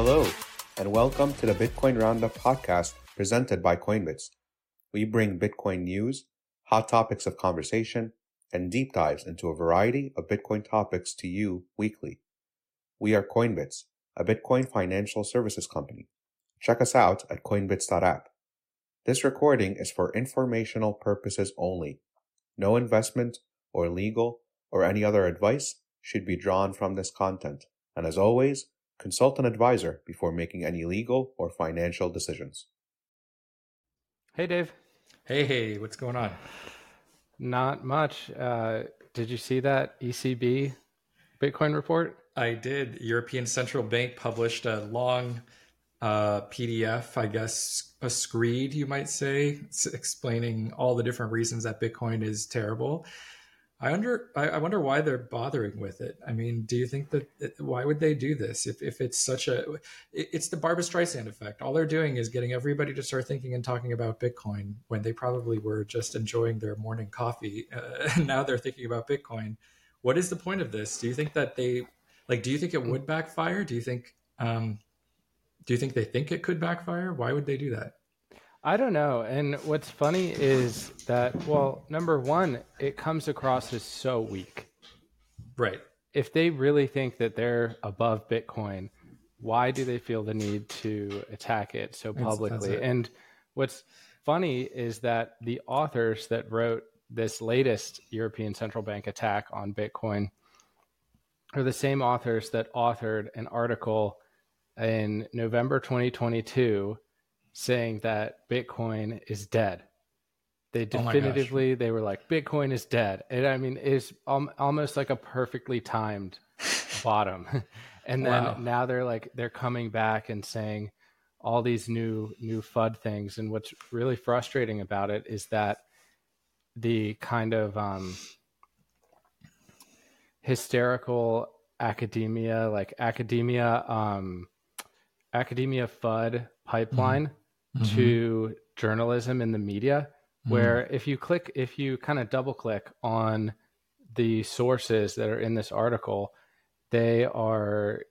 Hello, and welcome to the Bitcoin Roundup podcast presented by Coinbits. We bring Bitcoin news, hot topics of conversation, and deep dives into a variety of Bitcoin topics to you weekly. We are Coinbits, a Bitcoin financial services company. Check us out at coinbits.app. This recording is for informational purposes only. No investment or legal or any other advice should be drawn from this content. And as always, consult an advisor before making any legal or financial decisions. Hey, Dave. Hey, what's going on? Not much. Did you see that ECB Bitcoin report? I did. European Central Bank published a long PDF, I guess, a screed, you might say, explaining all the different reasons that Bitcoin is terrible. I wonder why they're bothering with it. I mean, do you think why would they do this if it's it's the Barbra Streisand effect. All they're doing is getting everybody to start thinking and talking about Bitcoin when they probably were just enjoying their morning coffee. And now they're thinking about Bitcoin. What is the point of this? Do you think that do you think it would backfire? Do you think they think it could backfire? Why would they do that? I don't know. And what's funny is that, well, number one, it comes across as so weak. Right. If they really think that they're above Bitcoin, why do they feel the need to attack it so publicly? And what's funny is that the authors that wrote this latest European Central Bank attack on Bitcoin are the same authors that authored an article in November 2022 saying that Bitcoin is dead. They definitively, they were like, Bitcoin is dead. And I mean, it's almost like a perfectly timed bottom. And then now they're coming back and saying all these new FUD things. And what's really frustrating about it is that the kind of hysterical academia FUD pipeline to journalism in the media, where if you kind of double click on the sources that are in this article, they are,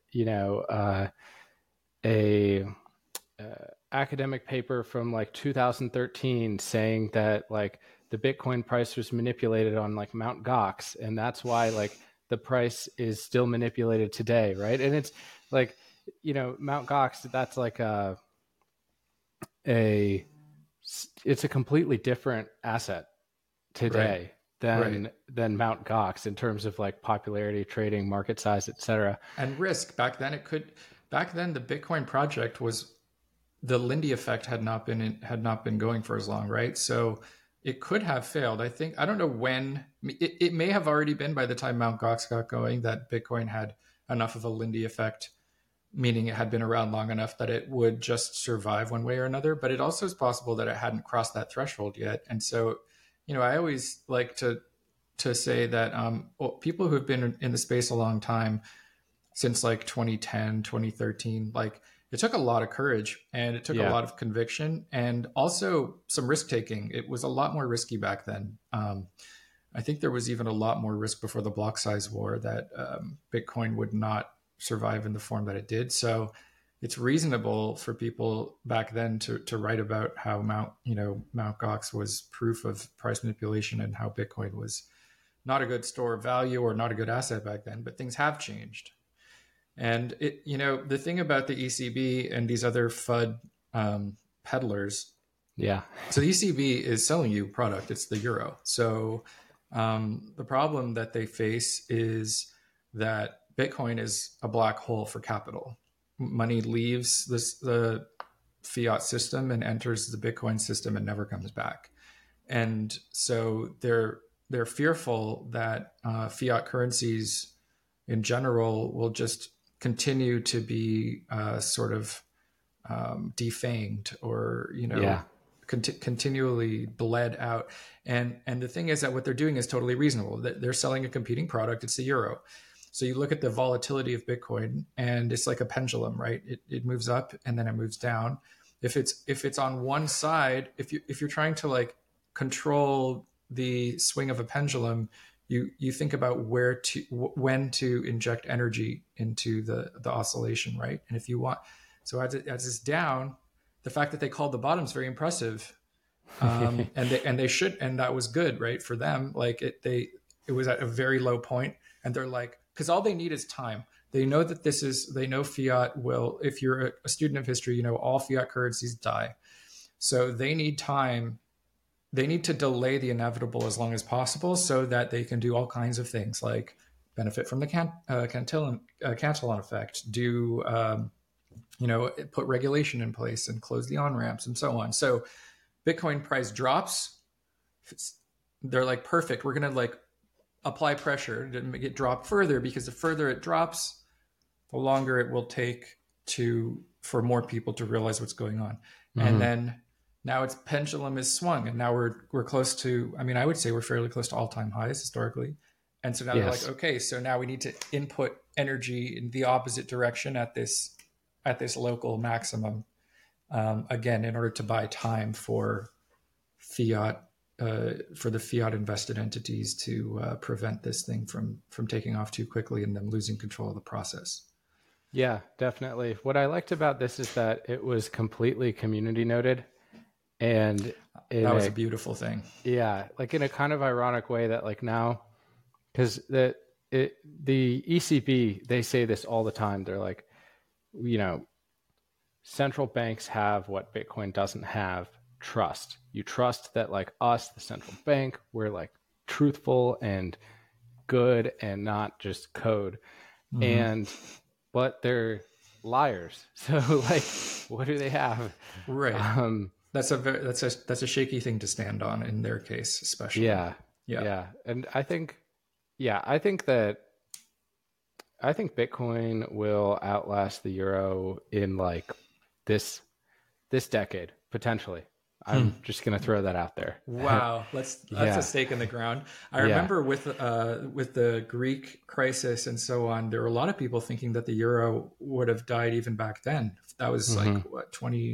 a academic paper from like 2013 saying that like the Bitcoin price was manipulated on like Mt. Gox, and that's why like the price is still manipulated today, right? And it's like, Mt. Gox, that's like it's a completely different asset today than Mt. Gox in terms of like popularity, trading, market size, etc. And risk. Back then the Bitcoin project was, the Lindy effect had not been going for as long, right? So it could have failed. I don't know when. It may have already been by the time Mt. Gox got going that Bitcoin had enough of a Lindy effect, meaning it had been around long enough that it would just survive one way or another. But it also is possible that it hadn't crossed that threshold yet. And so, I always like to say that people who have been in the space a long time, since like 2010, 2013, like it took a lot of courage and it took a lot of conviction and also some risk taking. It was a lot more risky back then. I think there was even a lot more risk before the block size war that Bitcoin would not survive in the form that it did. So it's reasonable for people back then to write about how Mt. Gox was proof of price manipulation and how Bitcoin was not a good store of value or not a good asset back then, but things have changed. And the thing about the ECB and these other FUD peddlers. Yeah. So the ECB is selling you product. It's the euro. So the problem that they face is that Bitcoin is a black hole for capital. Money leaves the fiat system and enters the Bitcoin system and never comes back. And so they're fearful that fiat currencies in general will just continue to be sort of defanged or continually bled out. And the thing is that what they're doing is totally reasonable. They're selling a competing product. It's the euro. So you look at the volatility of Bitcoin and it's like a pendulum, right? It moves up and then it moves down. If it's on one side, if you're trying to like control the swing of a pendulum, you think about when to inject energy into the oscillation, right? And if you want, So as it's down, the fact that they called the bottom is very impressive. And they should, and that was good, right, for them. Like it was at a very low point, and they're like, because all they need is time. They know that they know fiat will, if you're a student of history, you know, all fiat currencies die. So they need time. They need to delay the inevitable as long as possible so that they can do all kinds of things like benefit from the Cantillon effect, put regulation in place and close the on-ramps and so on. So Bitcoin price drops. They're like, perfect. We're going to like apply pressure to make it drop further, because the further it drops, the longer it will take for more people to realize what's going on. Mm-hmm. And then now its pendulum is swung, and now we're close to, I mean, I would say we're fairly close to all-time highs historically. And so now they're like, okay, so now we need to input energy in the opposite direction at this local maximum, again, in order to buy time for fiat, for the fiat invested entities to prevent this thing from taking off too quickly and them losing control of the process. Yeah, definitely. What I liked about this is that it was completely community noted. And that was a beautiful thing. Yeah, like in a kind of ironic way that like now, because the ECB, they say this all the time. They're like, you know, central banks have what Bitcoin doesn't have: trust. You trust that like us, the central bank, we're like truthful and good and not just code. Mm-hmm. But they're liars. So like, what do they have? Right. That's a shaky thing to stand on in their case, especially. Yeah. And I think Bitcoin will outlast the euro in like this decade, potentially. I'm just going to throw that out there. Wow. That's a stake in the ground. I remember with the Greek crisis and so on, there were a lot of people thinking that the euro would have died even back then. That was like what,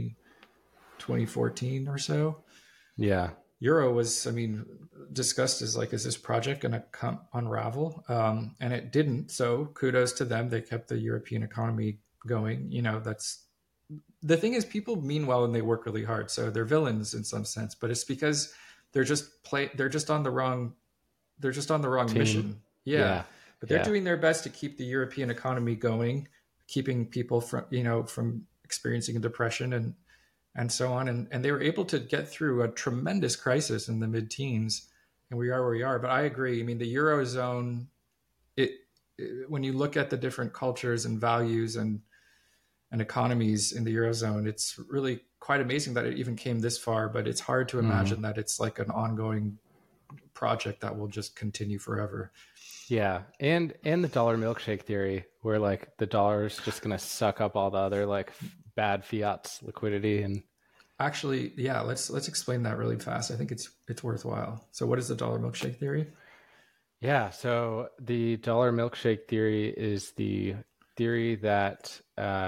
2014 or so. Yeah. Euro was, I mean, discussed as like, is this project going to unravel? And it didn't. So kudos to them. They kept the European economy going. You know, that's the thing is, people mean well and they work really hard. So they're villains in some sense, but it's because they're just on the wrong team. Mission. Yeah. But they're doing their best to keep the European economy going, keeping people from experiencing a depression and so on. And they were able to get through a tremendous crisis in the mid-teens, and we are where we are. But I agree. I mean, the Eurozone, when you look at the different cultures and values and economies in the Eurozone, it's really quite amazing that it even came this far, but it's hard to imagine that it's like an ongoing project that will just continue forever. Yeah. And the dollar milkshake theory, where like the dollar is just going to suck up all the other like bad fiat's liquidity. And actually, yeah, let's explain that really fast. I think it's worthwhile. So what is the dollar milkshake theory? Yeah. So the dollar milkshake theory is the theory that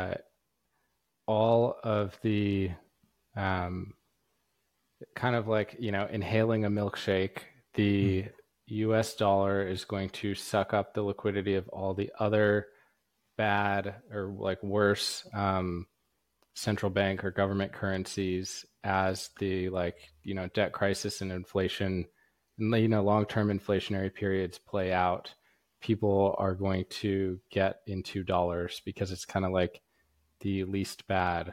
all of the kind of like, you know, inhaling a milkshake, the US dollar is going to suck up the liquidity of all the other bad or like worse central bank or government currencies as the like, you know, debt crisis and inflation and, you know, long-term inflationary periods play out. People are going to get into dollars because it's kind of like the least bad.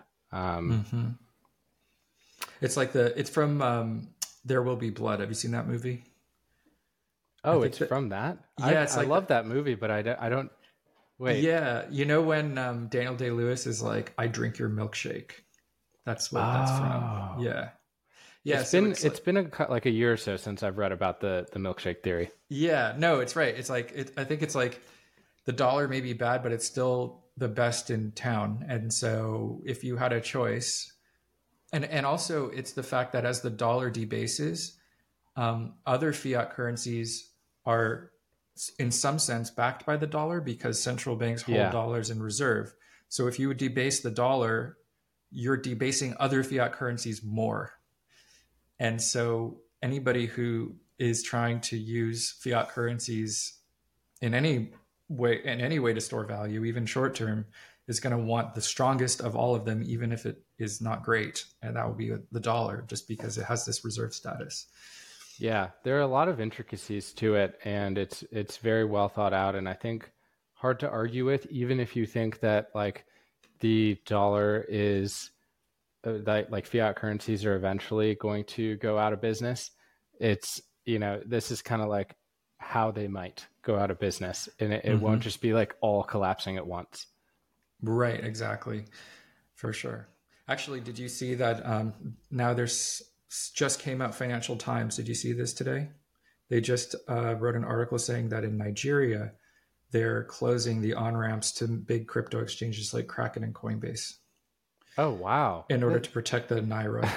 It's like it's from There Will Be Blood. Have you seen that movie? Oh, it's from that? Yeah, I love that movie, but I don't. Wait. Yeah, you know when Daniel Day-Lewis is like, "I drink your milkshake." That's what that's from. Yeah. Yeah, it's been like a year or so since I've read about the milkshake theory. Yeah, no, it's right. It's like I think it's like the dollar may be bad, but it's still the best in town. And so if you had a choice, and also it's the fact that as the dollar debases, other fiat currencies are in some sense backed by the dollar because central banks hold dollars in reserve. So if you would debase the dollar, you're debasing other fiat currencies more. And so anybody who is trying to use fiat currencies in any way to store value, even short term, is going to want the strongest of all of them, even if it is not great. And that will be the dollar, just because it has this reserve status. Yeah, there are a lot of intricacies to it, and it's very well thought out, and I think hard to argue with, even if you think that like the dollar is that like fiat currencies are eventually going to go out of business. It's, this is kind of like how they might go out of business, and it won't just be like all collapsing at once. Right, exactly, for sure. Actually, did you see that now there's just came out Financial Times? Did you see this today? They just wrote an article saying that in Nigeria, they're closing the on-ramps to big crypto exchanges like Kraken and Coinbase. Oh, wow. In order to protect the Naira.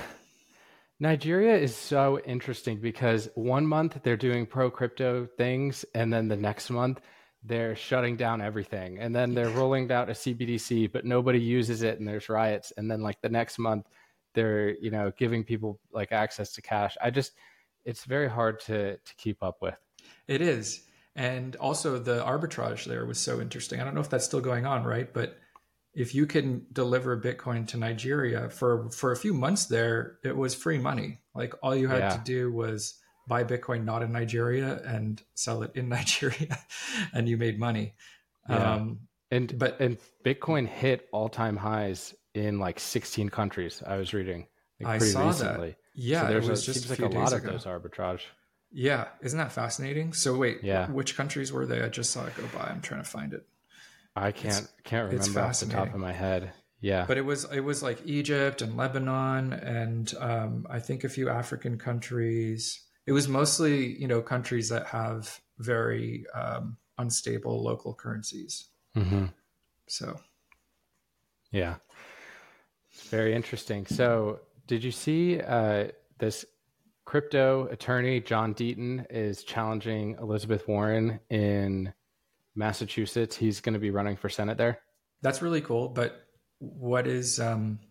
Nigeria is so interesting because one month they're doing pro crypto things, and then the next month they're shutting down everything, and then they're rolling out a CBDC, but nobody uses it, and there's riots, and then like the next month they're giving people like access to cash. It's very hard to keep up with. It is. And also the arbitrage there was so interesting. I don't know if that's still going on, right? But if you can deliver Bitcoin to Nigeria for a few months there, it was free money. Like all you had to do was buy Bitcoin not in Nigeria and sell it in Nigeria, and you made money. Yeah. And Bitcoin hit all-time highs in like 16 countries. I was reading I saw recently. That. Yeah, so it was just seems like a lot of those arbitrage. Yeah, isn't that fascinating? So wait, which countries were they? I just saw it go by. I'm trying to find it. I can't remember off the top of my head. Yeah, but it was like Egypt and Lebanon and I think a few African countries. It was mostly countries that have very unstable local currencies. Mm-hmm. So, yeah, it's very interesting. So, did you see this? Crypto attorney John Deaton is challenging Elizabeth Warren in Massachusetts. He's going to be running for Senate there. That's really cool. But what is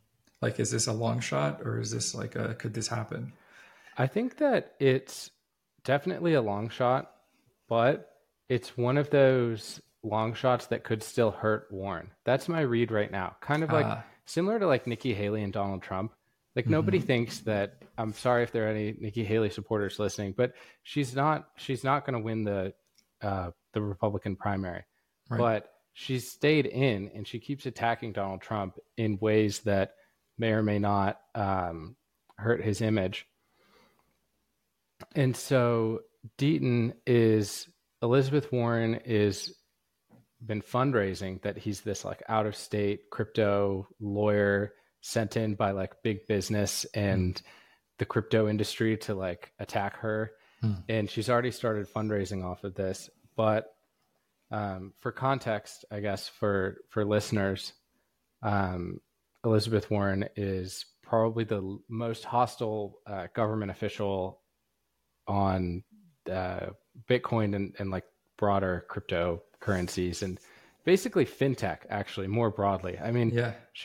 is this a long shot, or is this could this happen? I think that it's definitely a long shot, but it's one of those long shots that could still hurt Warren. That's my read right now. Kind of like similar to like Nikki Haley and Donald Trump. Like nobody thinks that. I'm sorry if there are any Nikki Haley supporters listening, but she's not going to win the Republican primary. Right. But she's stayed in, and she keeps attacking Donald Trump in ways that may or may not hurt his image. And so Elizabeth Warren is been fundraising that he's this like out of state crypto lawyer sent in by like big business and the crypto industry to like attack her. And she's already started fundraising off of this. But for context, I guess for listeners, Elizabeth Warren is probably the most hostile government official on Bitcoin and like broader cryptocurrencies and basically fintech, actually, more broadly. I mean,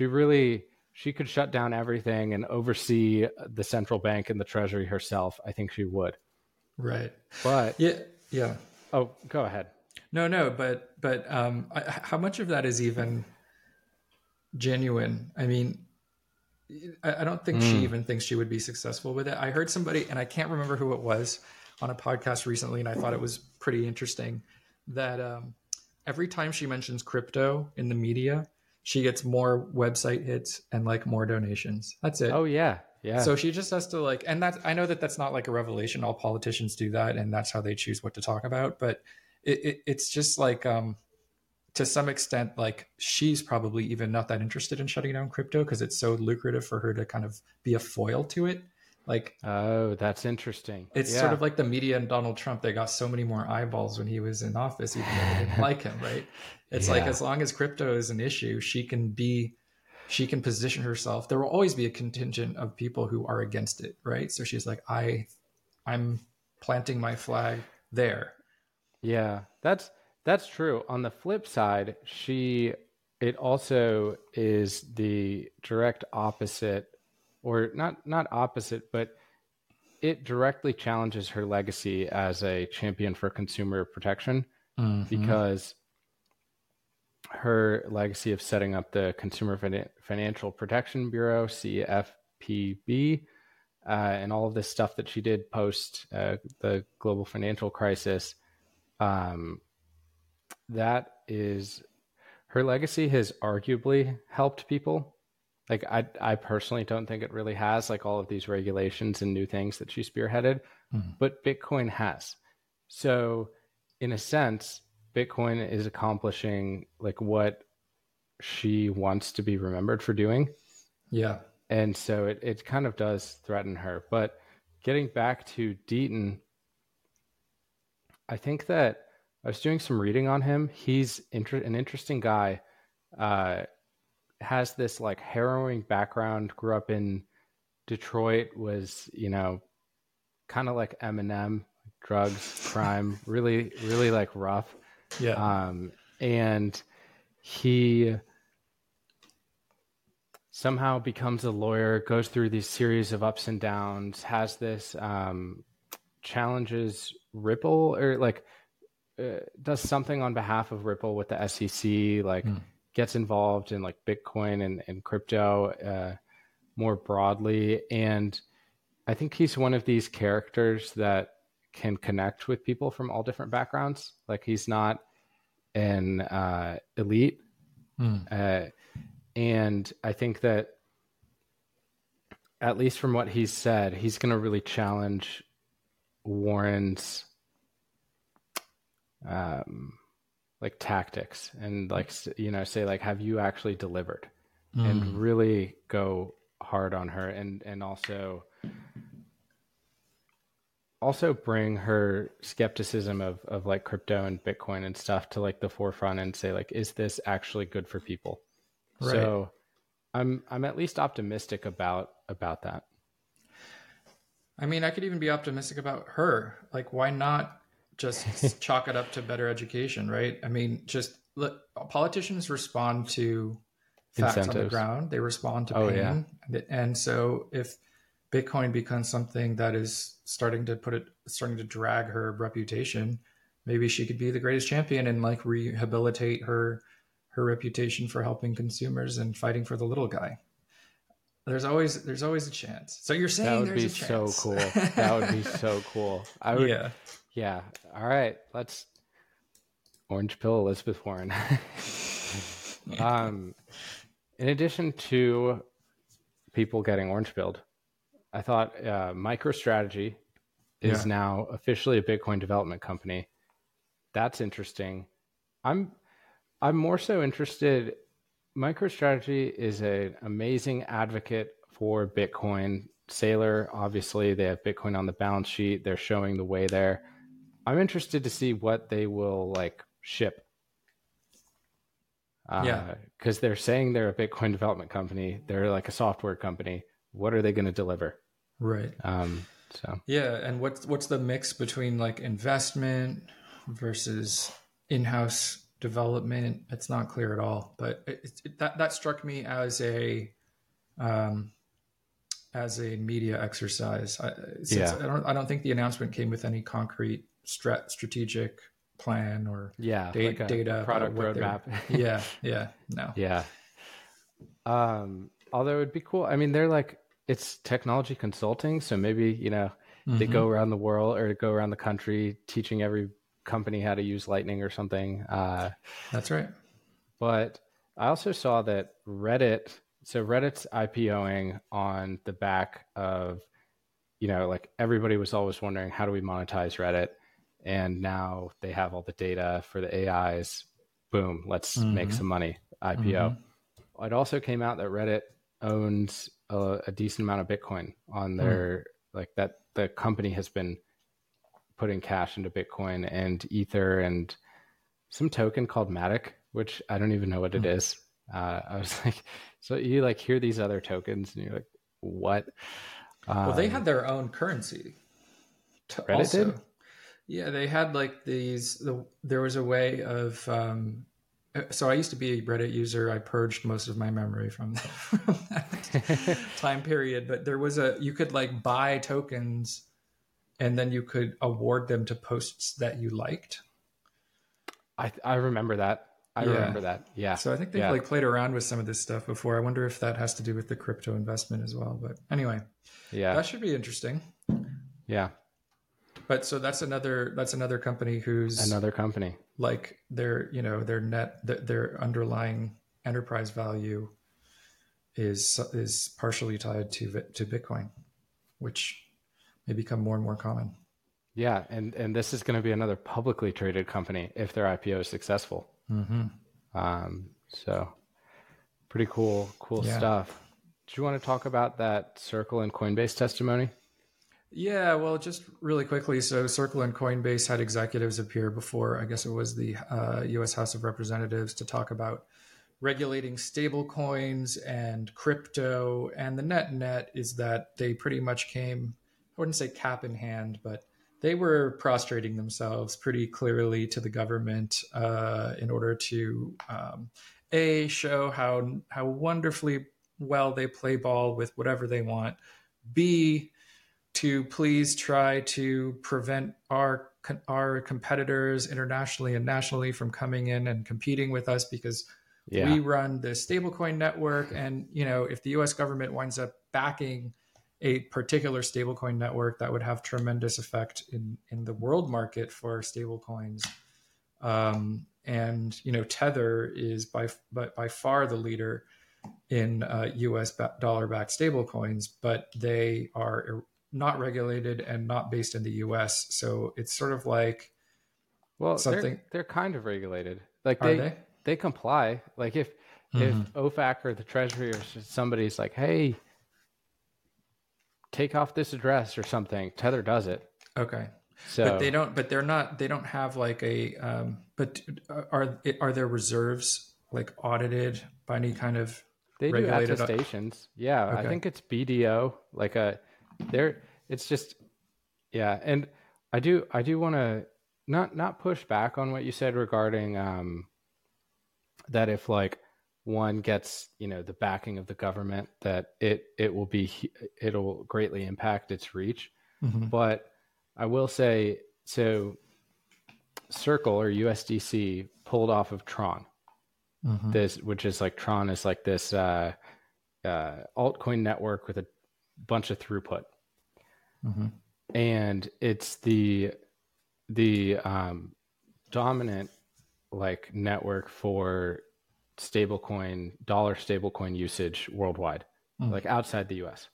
she could shut down everything and oversee the central bank and the treasury herself. I think she would. Right. But yeah. Oh, go ahead. No, but how much of that is even genuine? I mean, I don't think she even thinks she would be successful with it. I heard somebody, and I can't remember who it was, on a podcast recently, and I thought it was pretty interesting that every time she mentions crypto in the media, she gets more website hits and like more donations. That's it. Oh yeah. So she just has to like, and I know that that's not like a revelation. All politicians do that, and that's how they choose what to talk about. But it's just like, to some extent, like she's probably even not that interested in shutting down crypto because it's so lucrative for her to kind of be a foil to it. Like, oh, that's interesting. It's sort of like the media and Donald Trump. They got so many more eyeballs when he was in office, even though they didn't like him, right? It's like, as long as crypto is an issue, she can position herself. There will always be a contingent of people who are against it, right? So she's like, I'm planting my flag there. Yeah, that's true. On the flip side, it also is the direct opposite, or not opposite, but it directly challenges her legacy as a champion for consumer protection, because her legacy of setting up the Consumer Financial Protection Bureau, CFPB, and all of this stuff that she did post the global financial crisis. That is, her legacy has arguably helped people. Like I personally don't think it really has, like all of these regulations and new things that she spearheaded, but Bitcoin has. So in a sense, Bitcoin is accomplishing like what she wants to be remembered for doing. Yeah. And so it kind of does threaten her. But getting back to Deaton, I think that I was doing some reading on him. He's an interesting guy. Has this like harrowing background, grew up in Detroit, was, kind of like Eminem, drugs, crime, really, really like rough. Yeah. And he somehow becomes a lawyer, goes through these series of ups and downs, has this challenges Ripple, or like does something on behalf of Ripple with the SEC, like gets involved in like Bitcoin and crypto more broadly. And I think he's one of these characters that can connect with people from all different backgrounds. Like he's not an elite. And I think that, at least from what he's said, he's going to really challenge Warren's like tactics and like, say like, have you actually delivered? And really go hard on her, and also bring her skepticism of like crypto and Bitcoin and stuff to like the forefront and say like, is this actually good for people? Right. So I'm at least optimistic about that. I mean, I could even be optimistic about her. Like, why not just chalk it up to better education, right? I mean, just look, politicians respond to facts incentives on the ground. They respond to pain. Yeah. And so if Bitcoin becomes something that is starting to drag her reputation, maybe she could be the greatest champion and like rehabilitate her reputation for helping consumers and fighting for the little guy. There's always a chance. So you're saying there's a chance. That would be so cool. That would be so cool. I would. Yeah. All right. Let's orange pill Elizabeth Warren. In addition to people getting orange pilled, I thought MicroStrategy is now officially a Bitcoin development company. That's interesting. I'm more so interested. MicroStrategy is an amazing advocate for Bitcoin. Saylor, obviously, they have Bitcoin on the balance sheet. They're showing the way there. I'm interested to see what they will like ship. Because they're saying they're a Bitcoin development company. They're like a software company. What are they going to deliver? Right. And what's the mix between like investment versus in-house development? It's not clear at all. But that struck me as a media exercise. I don't think the announcement came with any concrete strategic plan or like data product roadmap. Although it'd be cool. I mean, they're like, it's technology consulting, so maybe they go around the world or go around the country teaching every company how to use Lightning or something. That's right. But I also saw that Reddit's IPOing on the back of, like everybody was always wondering, how do we monetize Reddit? And now they have all the data for the AIs. Boom, let's make some money. IPO. It also came out that Reddit owns a decent amount of Bitcoin on their like that. The company has been putting cash into Bitcoin and Ether and some token called Matic, which I don't even know what it is. I was like, so you like hear these other tokens and you're like, what? Well, they had their own currency. Reddit also did? Yeah, they had like there was a way of, so I used to be a Reddit user. I purged most of my memory from that time period, but you could like buy tokens and then you could award them to posts that you liked. I remember that. I remember that. Yeah. So I think they've like played around with some of this stuff before. I wonder if that has to do with the crypto investment as well. But anyway, that should be interesting. Yeah. But so that's another company who's like their underlying enterprise value is partially tied to Bitcoin, which may become more and more common. Yeah, and this is going to be another publicly traded company if their IPO is successful. So pretty cool stuff. Do you want to talk about that Circle and Coinbase testimony? Yeah, well, just really quickly. So Circle and Coinbase had executives appear before, I guess it was the U.S. House of Representatives, to talk about regulating stable coins and crypto. And the net is that they pretty much came, I wouldn't say cap in hand, but they were prostrating themselves pretty clearly to the government in order to show how wonderfully well they play ball with whatever they want. B, to please try to prevent our competitors internationally and nationally from coming in and competing with us, because we run the stablecoin network. And, if the US government winds up backing a particular stablecoin network, that would have tremendous effect in the world market for stablecoins. And, Tether is by far the leader in US dollar-backed stablecoins, but they are not regulated and not based in the US. So it's sort of like, well, they're kind of regulated. Like they comply. Like if OFAC or the Treasury or somebody's like, hey, take off this address or something, Tether does it. Okay. So but they don't have like a but are their reserves like audited by any kind of they regulated do attestations? Yeah. Okay. I think it's BDO, like it's just, yeah. And I do want to not push back on what you said regarding that if like one gets the backing of the government, that it'll greatly impact its reach. But I will say, so Circle or USDC pulled off of Tron, which is like Tron is like this altcoin network with a bunch of throughput. And it's the dominant like network for dollar stablecoin usage worldwide, like outside the US,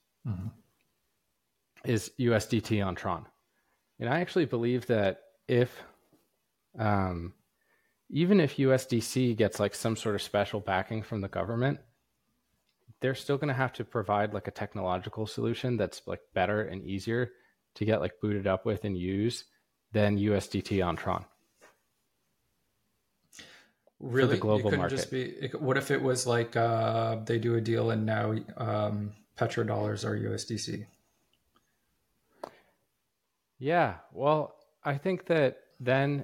is USDT on Tron. And I actually believe that if even if USDC gets like some sort of special backing from the government, they're still going to have to provide like a technological solution that's like better and easier to get like booted up with and use than USDT on Tron. Really? For the global market. What if it was like they do a deal and now petrodollars are USDC? Yeah, well, I think that then,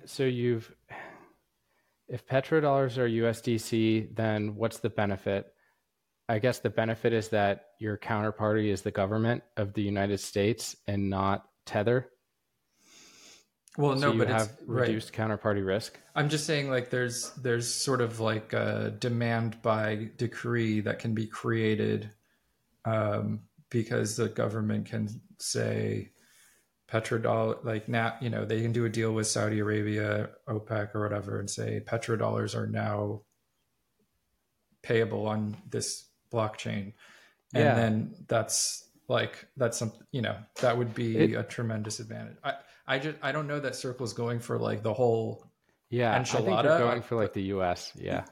if petrodollars are USDC, then what's the benefit? I guess the benefit is that your counterparty is the government of the United States and not Tether. Well, no, but it's reduced counterparty risk. I'm just saying, like, there's sort of like a demand by decree that can be created because the government can say petrodollar, like now, they can do a deal with Saudi Arabia, OPEC or whatever, and say petrodollars are now payable on this blockchain. And then that's something, that would be a tremendous advantage. I don't know that Circle's going for like the whole enchilada. I think they're going for like the US.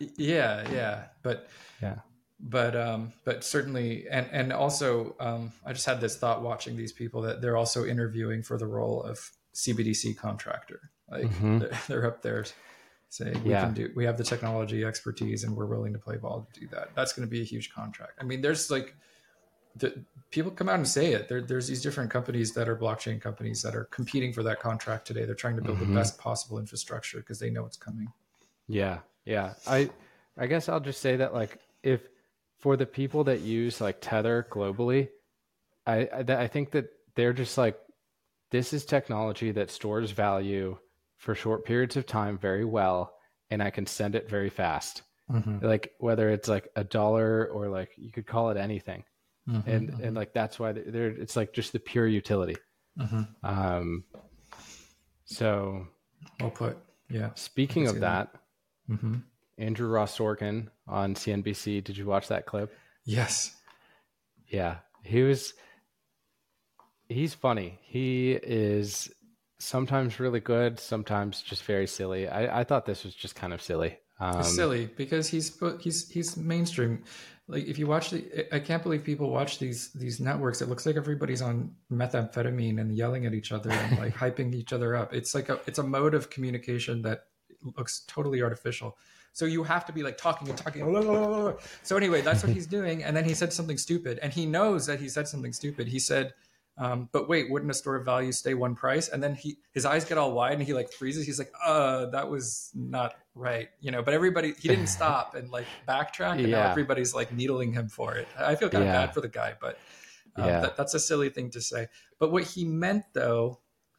But certainly, and also, I just had this thought watching these people that they're also interviewing for the role of CBDC contractor. Like they're up there saying we have the technology expertise and we're willing to play ball to do that. That's going to be a huge contract. I mean, there's like people come out and say it. There's these different companies that are blockchain companies that are competing for that contract today. They're trying to build the best possible infrastructure because they know it's coming. Yeah. I guess I'll just say that, like, if for the people that use like Tether globally, I think that they're just like, this is technology that stores value for short periods of time very well and I can send it very fast. Mm-hmm. Like whether it's like $1 or like you could call it anything. Mm-hmm. And like that's why it's like just the pure utility. Mm-hmm. So well put. Yeah. Speaking of that, mm-hmm. Andrew Ross Sorkin on CNBC. Did you watch that clip? Yes. Yeah, he's funny. He is sometimes really good, sometimes just very silly. I thought this was just kind of silly. It's silly because he's mainstream. Like if you watch I can't believe people watch these networks. It looks like everybody's on methamphetamine and yelling at each other and like hyping each other up. It's like it's a mode of communication that looks totally artificial. So you have to be like talking and talking. So anyway, that's what he's doing. And then he said something stupid, and he knows that he said something stupid. He said, but wait, wouldn't a store of value stay one price? And then his eyes get all wide and he like freezes. He's like, that was not right. But he didn't stop and like backtrack. And now everybody's like needling him for it. I feel kind of bad for the guy, but that's a silly thing to say. But what he meant though,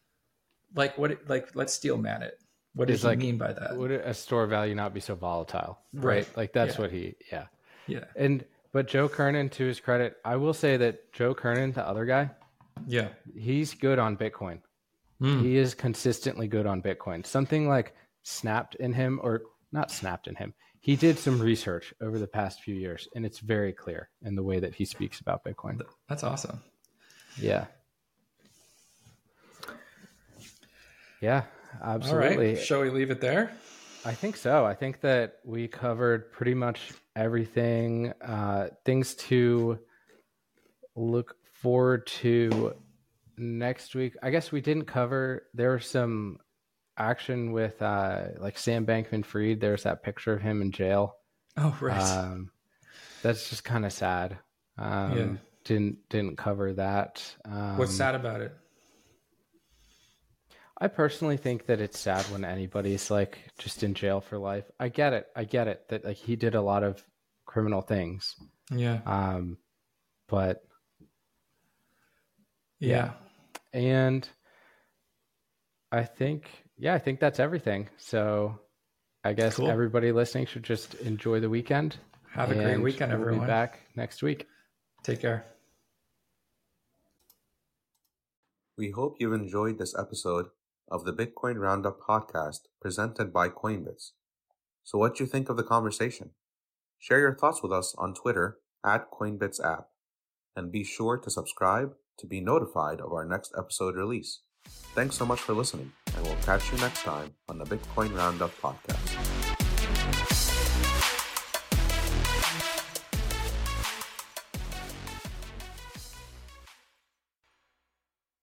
let's steel man it. What does he mean by that? Would a store value not be so volatile? Right. Like that's what yeah. But Joe Kernan, to his credit, I will say that Joe Kernan, the other guy, he's good on Bitcoin. He is consistently good on Bitcoin. Something like snapped in him, or not snapped in him. He did some research over the past few years, and it's very clear in the way that he speaks about Bitcoin. That's awesome. Yeah. Yeah. Absolutely. All right. Shall we leave it there? I think so. I think that we covered pretty much everything. Things to look forward to next week. I guess we didn't cover, there was some action with like Sam Bankman-Fried. There's that picture of him in jail. Oh, right. That's just kind of sad. Didn't cover that. What's sad about it? I personally think that it's sad when anybody's like just in jail for life. I get it that like he did a lot of criminal things. Yeah. But yeah. And I think that's everything. So I guess everybody listening should just enjoy the weekend. Have a great weekend, everyone. We'll be back next week. Take care. We hope you've enjoyed this episode of the Bitcoin Roundup podcast presented by Coinbits. So what do you think of the conversation? Share your thoughts with us on Twitter @CoinbitsApp, and be sure to subscribe to be notified of our next episode release. Thanks so much for listening, and we'll catch you next time on the Bitcoin Roundup podcast.